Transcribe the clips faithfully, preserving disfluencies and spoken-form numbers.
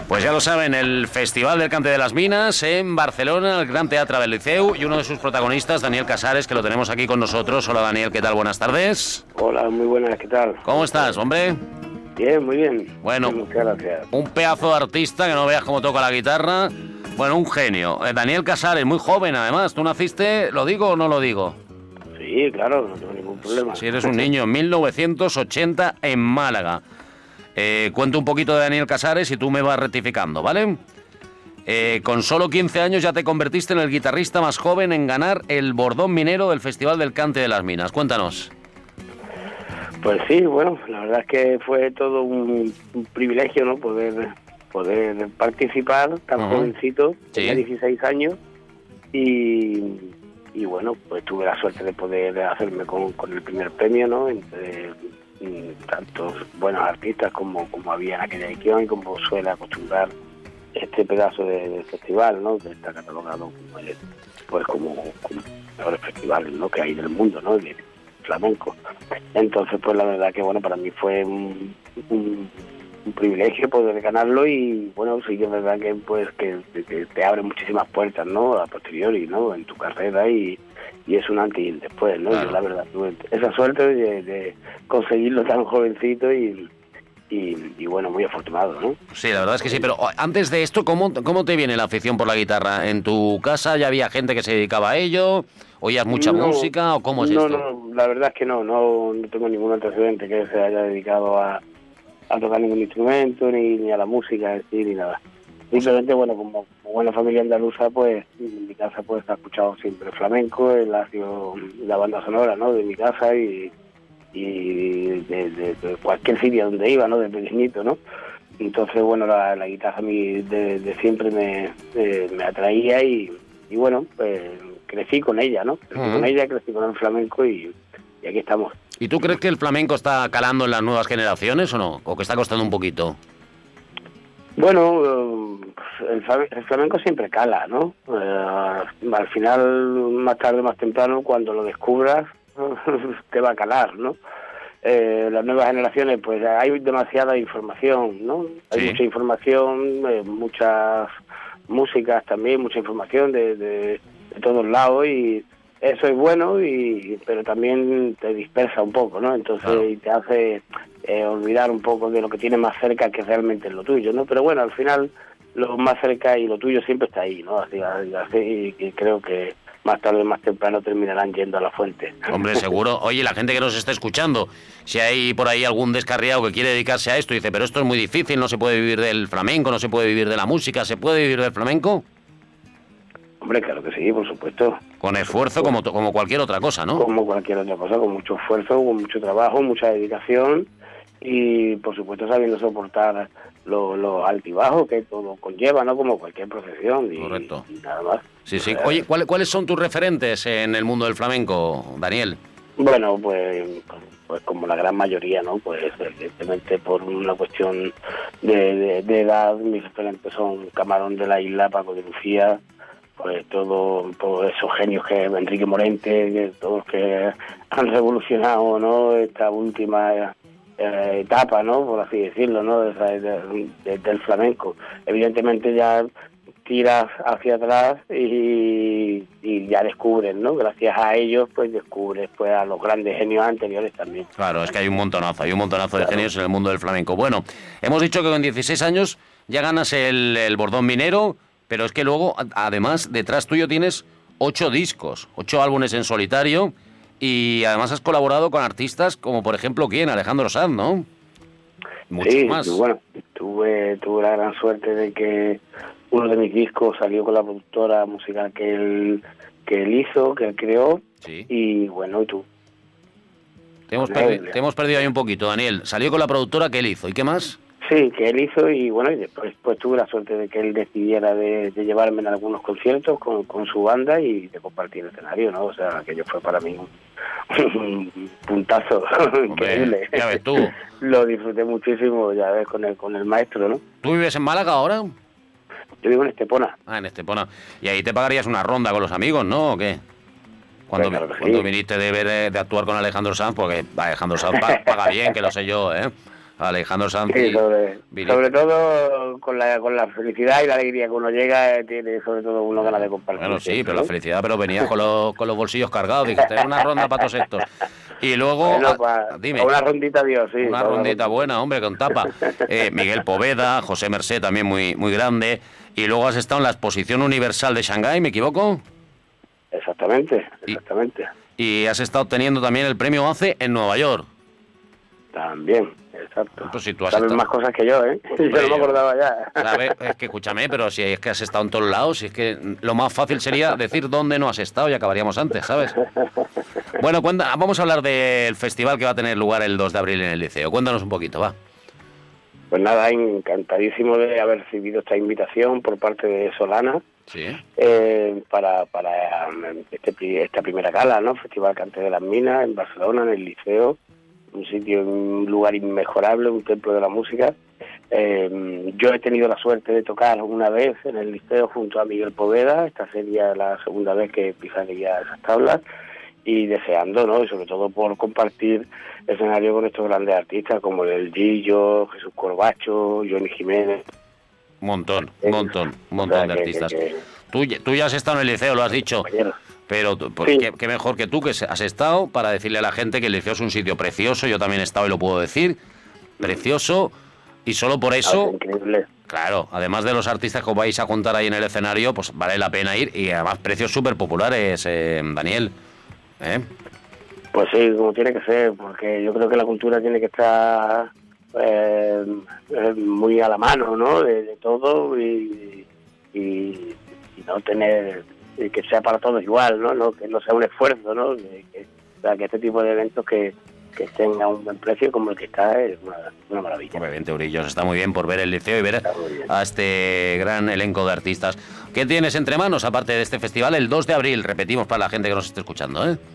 Pues ya lo saben, el Festival del Cante de las Minas en Barcelona, el Gran Teatre del Liceu, y uno de sus protagonistas, Daniel Casares, que lo tenemos aquí con nosotros. Hola Daniel, ¿qué tal? Buenas tardes. Hola, muy buenas, ¿qué tal? ¿Cómo estás, hombre? Bien, muy bien. Bueno, muchas gracias. Un pedazo de artista, que no veas cómo toca la guitarra. Bueno, un genio. Eh, Daniel Casares, muy joven además. ¿Tú naciste, lo digo o no lo digo? Sí, claro, no tengo ningún problema. Si eres un niño, en mil novecientos ochenta en Málaga. Eh, cuento un poquito de Daniel Casares y tú me vas rectificando, ¿vale? Eh, con solo quince años ya te convertiste en el guitarrista más joven en ganar el bordón minero del Festival del Cante de las Minas. Cuéntanos. Pues sí, bueno, la verdad es que fue todo un, un privilegio, ¿no? Poder poder participar tan uh-huh. jovencito, sí. tenía dieciséis años, y, y bueno, pues tuve la suerte de poder hacerme con, con el primer premio, ¿no? Entre tantos buenos artistas como, como había en aquella edición y como suele acostumbrar este pedazo de, de festival, ¿no? Que está catalogado como el, pues como, como los mejores festivales, ¿no? que hay del mundo, ¿no? De flamenco. Entonces, pues la verdad que bueno, para mí fue un, un, un privilegio poder ganarlo, y bueno, sí que es verdad que pues que, que te abre muchísimas puertas, ¿no? A posteriori, ¿no? En tu carrera, y y es un antes y un después, ¿no? Claro. Yo la verdad tuve esa suerte de, de conseguirlo tan jovencito y, y, y bueno, muy afortunado, ¿no? Sí, la verdad es que sí, pero antes de esto, ¿cómo, cómo te viene la afición por la guitarra? ¿En tu casa ya había gente que se dedicaba a ello? ¿Oías mucha no, música o cómo es no, esto? No, la verdad es que no, no, no tengo ningún antecedente que se haya dedicado a, a tocar ningún instrumento, ni, ni a la música, sí, ni nada. Simplemente, bueno, como, como buena familia andaluza, pues en mi casa pues ha escuchado siempre flamenco, él ha sido la banda sonora, ¿no? De mi casa y, y de, de, de cualquier sitio donde iba, ¿no? De pequeñito, ¿no? Entonces, bueno, la, la guitarra a mí de, de siempre me, de, me atraía y, y bueno, pues crecí con ella, ¿no? Crecí uh-huh. con ella, crecí con el flamenco y, y aquí estamos. ¿Y tú crees que el flamenco está calando en las nuevas generaciones o no? ¿O que está costando un poquito? Bueno, el, el flamenco siempre cala, ¿no? Eh, al final, más tarde o más temprano, cuando lo descubras, te va a calar, ¿no? Eh, las nuevas generaciones, pues hay demasiada información, ¿no? Hay sí. mucha información, eh, muchas músicas también, mucha información de, de, de todos lados, y eso es bueno, y pero también te dispersa un poco, ¿no? Entonces claro. y te hace eh, olvidar un poco de lo que tienes más cerca, que realmente es lo tuyo, ¿no? Pero bueno, al final lo más cerca y lo tuyo siempre está ahí, ¿no? Así, así y creo que más tarde o más temprano terminarán yendo a la fuente. Hombre, seguro. Oye, la gente que nos está escuchando, si hay por ahí algún descarriado que quiere dedicarse a esto y dice, pero esto es muy difícil, no se puede vivir del flamenco, no se puede vivir de la música, ¿se puede vivir del flamenco? Hombre, claro que sí, por supuesto. Con esfuerzo, como como cualquier otra cosa, ¿no? Como cualquier otra cosa, con mucho esfuerzo, con mucho trabajo, mucha dedicación y, por supuesto, sabiendo soportar los lo altibajos que todo conlleva, ¿no? Como cualquier profesión y, correcto. Y nada más. Sí, sí. Oye, ¿cuál, ¿cuáles son tus referentes en el mundo del flamenco, Daniel? Bueno, pues, pues como la gran mayoría, ¿no? Pues evidentemente por una cuestión de, de, de edad, mis referentes son Camarón de la Isla, Paco de Lucía, pues todo, todos esos genios que Enrique Morente, que todos los que han revolucionado, ¿no? Esta última eh, etapa, ¿no? Por así decirlo, ¿no? De, de, de, del flamenco. Evidentemente ya tiras hacia atrás y, y ya descubres, ¿no? Gracias a ellos, pues descubres pues a los grandes genios anteriores también. Claro, es que hay un montonazo, hay un montonazo claro. de genios en el mundo del flamenco. Bueno, hemos dicho que con dieciséis años ya ganas el, el bordón minero, pero es que luego, además, detrás tuyo tienes ocho discos, ocho álbumes en solitario, y además has colaborado con artistas como, por ejemplo, ¿quién? Alejandro Sanz, ¿no? Muchos sí, más. bueno, tuve, tuve la gran suerte de que uno de mis discos salió con la productora musical que él, que él hizo, que él creó, sí. y bueno, y tú. Te hemos, perdi- te hemos perdido ahí un poquito, Daniel. Salió con la productora que él hizo, ¿y qué más? Sí, que él hizo, y bueno, y después pues tuve la suerte de que él decidiera de, de llevarme en algunos conciertos con, con su banda y de compartir el escenario, ¿no? O sea, aquello fue para mí un, un puntazo increíble. Ya ves tú. Lo disfruté muchísimo, ya ves, con el, con el maestro, ¿no? ¿Tú vives en Málaga ahora? Yo vivo en Estepona. Ah, en Estepona. Y ahí te pagarías una ronda con los amigos, ¿no? ¿O qué? Cuando, pues claro que cuando sí. viniste de ver de actuar con Alejandro Sanz, porque Alejandro Sanz paga bien, que lo sé yo, ¿eh? Alejandro Sanz. Sí, sobre, sobre todo con la, con la felicidad y la alegría que uno llega, tiene sobre todo uno ganas de compartir. Bueno, sí, pero ¿no? La felicidad, pero venías con los, con los bolsillos cargados, dijiste, una ronda para todos estos. Y luego, bueno, pa, dime. Una rondita, Dios, sí. Una rondita buena, hombre, con tapa. Eh, Miguel Poveda, José Mercé, también muy, muy grande. Y luego has estado en la Exposición Universal de Shanghái, ¿me equivoco? Exactamente, exactamente. Y, y has estado teniendo también el premio A C E en Nueva York. También, exacto. Pues si tú has Sabes estado... más cosas que yo, ¿eh? Hombre, yo no me acordaba ya. ¿Sabes? Es que escúchame, pero si es que has estado en todos lados, si es que lo más fácil sería decir dónde no has estado y acabaríamos antes, ¿sabes? Bueno, cuenta, vamos a hablar del festival que va a tener lugar el dos de abril en el Liceo. Cuéntanos un poquito, va. Pues nada, encantadísimo de haber recibido esta invitación por parte de Solana. Sí. Eh, para para este, esta primera gala, ¿no? Festival Cante de las Minas en Barcelona, en el Liceo. Un sitio, un lugar inmejorable, un templo de la música. Eh, yo he tenido la suerte de tocar una vez en el Liceo junto a Miguel Poveda. Esta sería la segunda vez que pisaría esas tablas, y deseando, ¿no? Y sobre todo por compartir escenario con estos grandes artistas como el Gillo, Jesús Corbacho, Johnny Jiménez. Un montón, un montón, un montón o sea, de que, artistas. Que, que... Tú, tú ya has estado en el Liceo, lo has dicho. Compañeros. Pero pues, sí. qué, qué mejor que tú, que has estado, para decirle a la gente que el Liceo es un sitio precioso. Yo también he estado y lo puedo decir. Precioso. Y solo por eso... Ah, increíble. Claro, además de los artistas que os vais a contar ahí en el escenario, pues vale la pena ir. Y además precios súper populares, eh, Daniel. ¿Eh? Pues sí, como tiene que ser, porque yo creo que la cultura tiene que estar eh, muy a la mano, ¿no? De, de todo y, y, y no tener... Y que sea para todos igual, ¿no? no que no sea un esfuerzo, ¿no? Que, que, o sea, que este tipo de eventos que, que tenga un buen precio como el que está es una, una maravilla. veinte eurillos, está muy bien por ver el Liceo y ver a este gran elenco de artistas. ¿Qué tienes entre manos, aparte de este festival, el dos de abril? Repetimos para la gente que nos esté escuchando, ¿eh?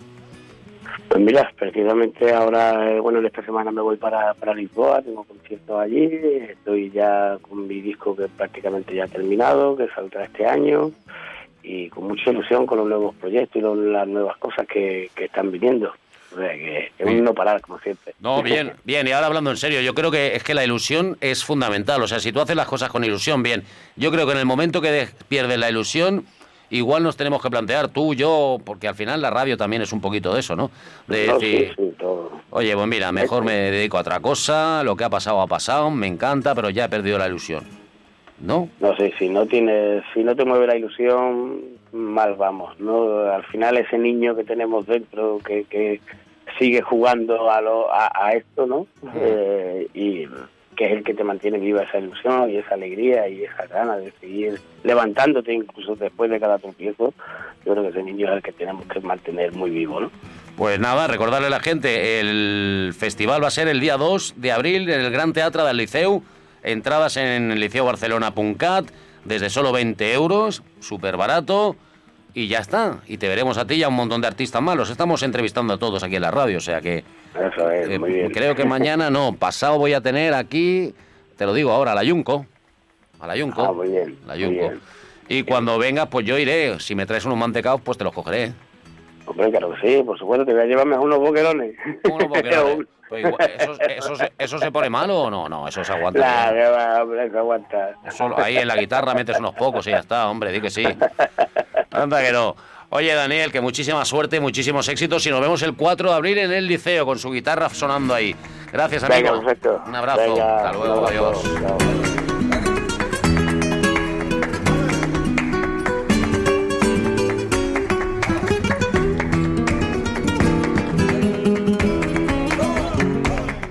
Pues mira, precisamente ahora, bueno, en esta semana me voy para, para Lisboa, tengo conciertos allí, estoy ya con mi disco que prácticamente ya ha terminado, que saldrá este año, y con mucha ilusión con los nuevos proyectos y los, las nuevas cosas que, que están viniendo. O sea, que es un no parar, como siempre. No, bien, bien. Y ahora hablando en serio, yo creo que es que la ilusión es fundamental. O sea, si tú haces las cosas con ilusión, bien. Yo creo que en el momento que de, pierdes la ilusión, igual nos tenemos que plantear, tú, yo, porque al final la radio también es un poquito de eso, ¿no? De no, decir, sí, sí, todo. Oye, pues mira, mejor me dedico a otra cosa, lo que ha pasado ha pasado, me encanta, pero ya he perdido la ilusión. ¿No? No sé, si no tienes, si no te mueve la ilusión, mal vamos, ¿no? Al final ese niño que tenemos dentro que, que sigue jugando a, lo, a, a esto, ¿no? Uh-huh. Eh, y que es el que te mantiene viva esa ilusión y esa alegría y esa gana de seguir levantándote incluso después de cada tropiezo. Yo creo que ese niño es el que tenemos que mantener muy vivo, ¿no? Pues nada, recordarle a la gente, el festival va a ser el día dos de abril en el Gran Teatre del Liceu. Entradas en liceo barcelona punto cat, desde solo veinte euros, súper barato, y ya está. Y te veremos a ti y a un montón de artistas más. Los estamos entrevistando a todos aquí en la radio, o sea que... Eso es, eh, muy bien. Creo que mañana, no, pasado voy a tener aquí, te lo digo ahora, a la Yunco. A la Yunco. Ah, muy bien. La Yunco. Muy bien. Y cuando vengas, pues yo iré. Si me traes unos mantecados, pues te los cogeré. Hombre, claro que sí, por supuesto, te voy a llevarme unos boquerones. Unos boquerones. Pues igual, ¿eso, eso, eso, ¿Eso se pone malo o no? No, eso se aguanta. Claro, va, hombre, se aguanta. Eso, ahí en la guitarra metes unos pocos y ya está, hombre, di que sí. Anda que no. Oye, Daniel, que muchísima suerte, muchísimos éxitos y nos vemos el cuatro de abril en el Liceo con su guitarra sonando ahí. Gracias, amigo. Venga, perfecto. Un abrazo. Venga, hasta luego, un abrazo. adiós. Chao.